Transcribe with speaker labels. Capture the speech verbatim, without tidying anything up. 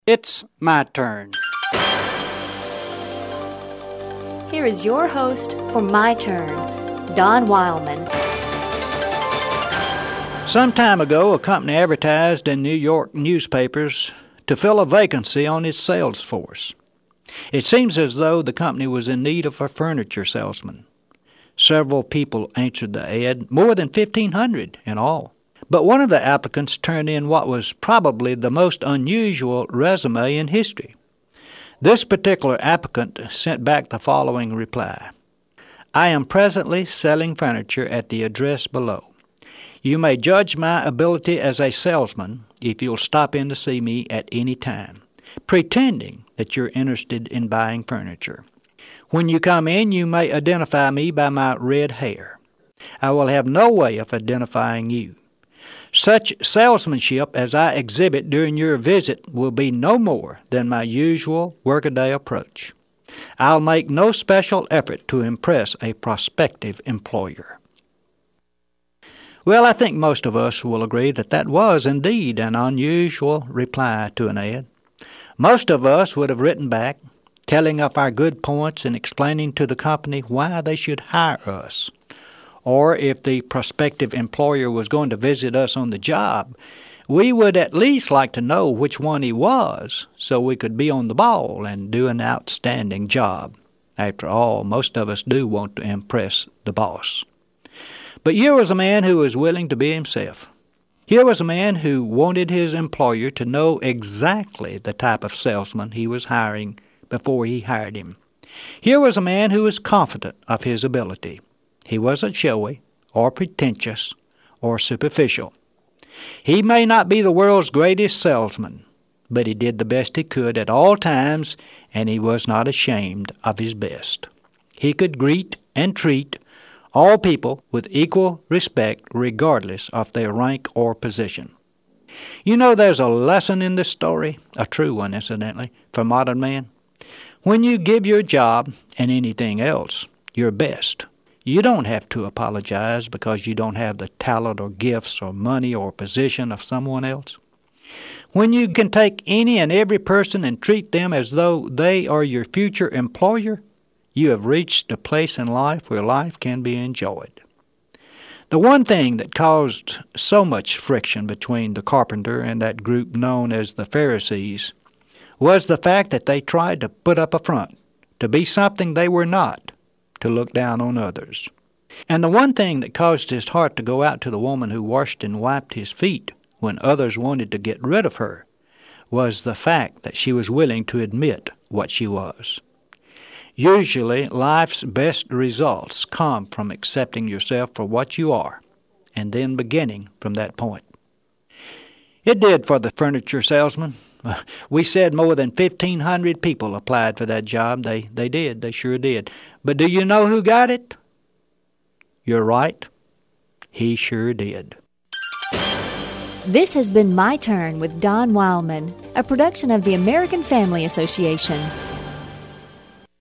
Speaker 1: It's my turn.
Speaker 2: Here is your host for My Turn, Don Wildman.
Speaker 1: Some time ago, a company advertised in New York newspapers to fill a vacancy on its sales force. It seems as though the company was in need of a furniture salesman. Several people answered the ad, more than fifteen hundred in all. But one of the applicants turned in what was probably the most unusual resume in history. This particular applicant sent back the following reply. I am presently selling furniture at the address below. You may judge my ability as a salesman if you'll stop in to see me at any time, pretending that you're interested in buying furniture. When you come in, you may identify me by my red hair. I will have no way of identifying you. Such salesmanship as I exhibit during your visit will be no more than my usual workaday approach. I'll make no special effort to impress a prospective employer. Well, I think most of us will agree that that was indeed an unusual reply to an ad. Most of us would have written back, telling of our good points and explaining to the company why they should hire us. Or if the prospective employer was going to visit us on the job, we would at least like to know which one he was so we could be on the ball and do an outstanding job. After all, most of us do want to impress the boss. But here was a man who was willing to be himself. Here was a man who wanted his employer to know exactly the type of salesman he was hiring before he hired him. Here was a man who was confident of his ability. He wasn't showy or pretentious or superficial. He may not be the world's greatest salesman, but he did the best he could at all times, and he was not ashamed of his best. He could greet and treat all people with equal respect regardless of their rank or position. You know, there's a lesson in this story, a true one incidentally, for modern man. When you give your job and anything else your best, you don't have to apologize because you don't have the talent or gifts or money or position of someone else. When you can take any and every person and treat them as though they are your future employer, you have reached a place in life where life can be enjoyed. The one thing that caused so much friction between the carpenter and that group known as the Pharisees was the fact that they tried to put up a front, to be something they were not, to look down on others. And the one thing that caused his heart to go out to the woman who washed and wiped his feet when others wanted to get rid of her was the fact that she was willing to admit what she was. Usually, life's best results come from accepting yourself for what you are, and then beginning from that point. It did for the furniture salesman. We said more than fifteen hundred people applied for that job. They, they did. They sure did. But do you know who got it? You're right. He sure did.
Speaker 2: This has been My Turn with Don Wildman, a production of the American Family Association.